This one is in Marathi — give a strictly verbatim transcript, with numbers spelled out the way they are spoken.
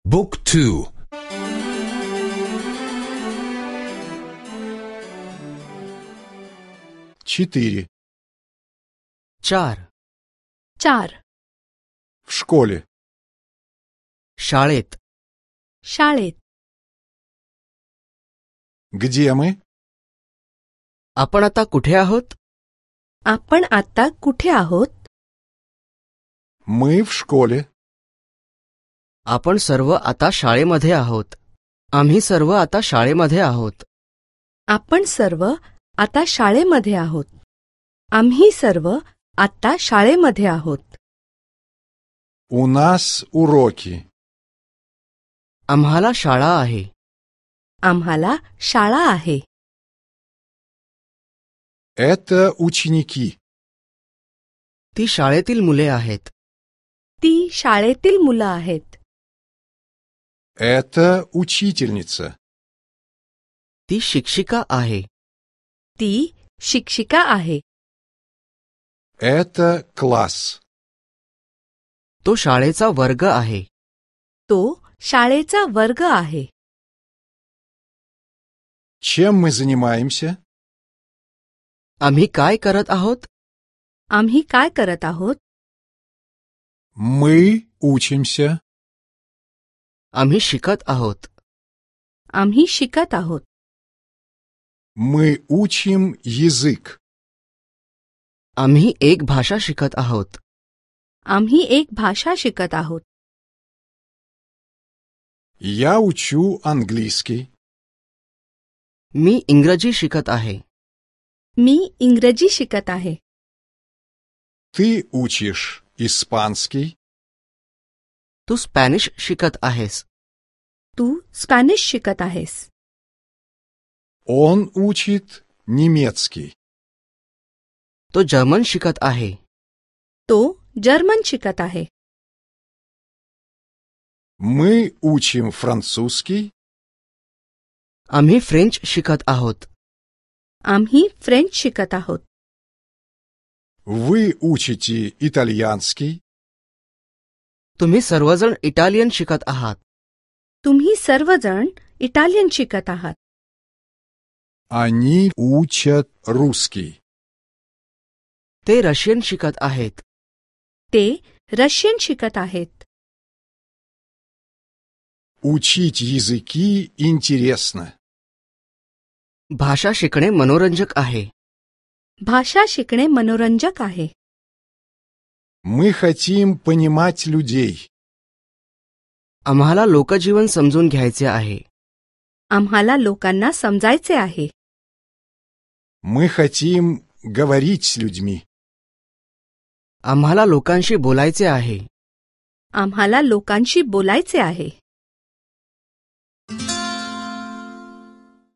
Book two. Четыре. चार. चार. В школе. शाळेत. शाळेत. Где мы? आपण आता कुठे आहोत? आपण आता कुठे आहोत? Мы в школе. आपण सर्व आता शाळेमध्ये आहोत. आम्ही सर्व आता शाळेमध्ये आहोत. आपण सर्व आता शाळेमध्ये आहोत. आम्ही सर्व आता शाळेमध्ये आहोत. У нас уроки. आम्हाला शाळा आहे. आम्हाला शाळा आहे. Это ученики. ती शाळेतील मुले आहेत. ती शाळेतील मुलं आहेत. Это учительница. ती शिक्षिका आहे. ती शिक्षिका आहे. Это класс. तो शाळेचा वर्ग आहे. तो शाळेचा वर्ग आहे. Чем мы занимаемся? आम्ही काय करत आहोत? आम्ही काय करत आहोत? Мы учимся. आम्ही शिकत आहोत. आम्ही शिकत आहोत. Мы учим язык. आम्ही एक भाषा शिकत आहोत. आम्ही एक भाषा शिकत आहोत. Я учу английский. मी इंग्रजी शिकत आहे. मी इंग्रजी शिकत आहे. Ты учишь испанский. तू स्पॅनिश शिकत आहेस. तू स्पॅनिश शिकत आहेस. Он учит немецкий. तो जर्मन शिकत आहे. तो जर्मन शिकत आहे. Мы учим французский. आम्ही फ्रेंच शिकत आहोत. आम्ही फ्रेंच शिकत आहोत. Вы учите итальянский. तुम्ही सर्वजण इटालियन शिकत आहात. तुम्ही सर्वजण इटालियन शिकत आहात. Они учат русский. ते रशियन शिकत आहेत. ते रशियन शिकत आहेत. Учить языки интересно. भाषा शिकणे मनोरंजक आहे. भाषा शिकणे मनोरंजक आहे. Мы хотим понимать людей. आम्हाला लोकजीवन समजून घ्यायचे आहे. आम्हाला लोकांना समजायचे आहे. Мы хотим говорить с людьми. आम्हाला लोकांशी बोलायचे आहे. आम्हाला लोकांशी बोलायचे आहे.